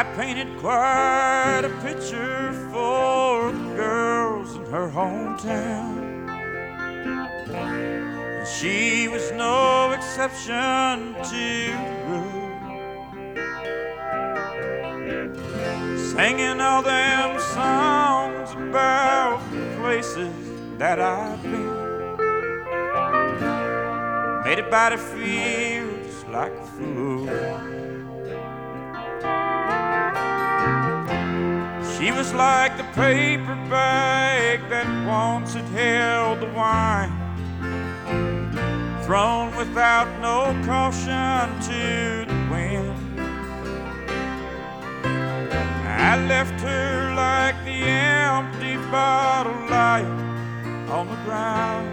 painted quite a picture for the girls in her hometown. And she was no exception to the rule, singing all them songs about the places that I've been. Made everybody feel just like a fool. She was like the paper bag that once had held the wine, thrown without no caution to the wind. I left her like the empty bottle lying on the ground,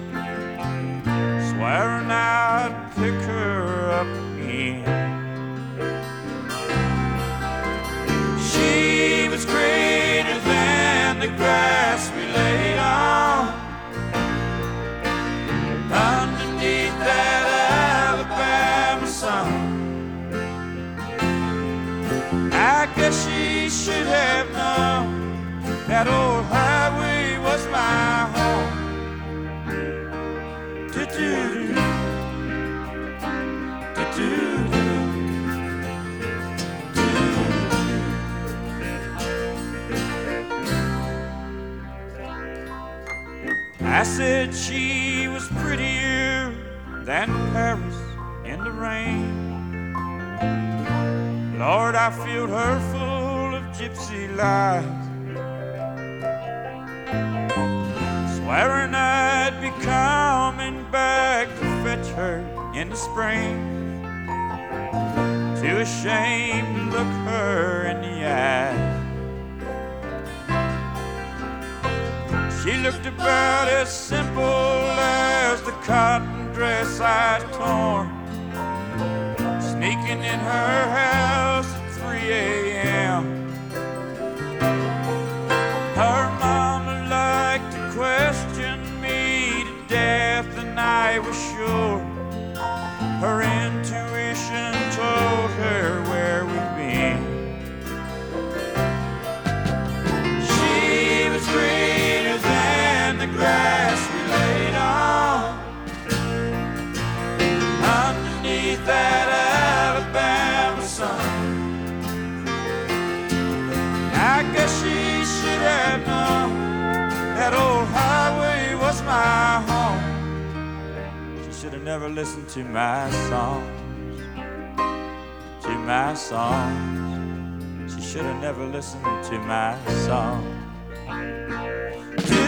swearing I'd pick her up again. She was greener than the grass we laid on underneath that Alabama sun. I guess she should have known that old highway was my home. Do-do-do, do-do-do. I said she was prettier than Paris in the rain. Lord, I filled her full of gypsy lies, swearing I'd be coming back to fetch her in the spring. Too ashamed to look her in the eye. She looked about as simple as the cotton dress I'd torn, sneaking in her house at 3 a.m. Her mama liked to question me to death, and I was sure her intuition told her where we'd been. She was greener than the grass we laid on underneath that Alabama sun. I guess she should have known that old highway was my home. She should have never listened to my songs, to my songs. She should have never listened to my songs.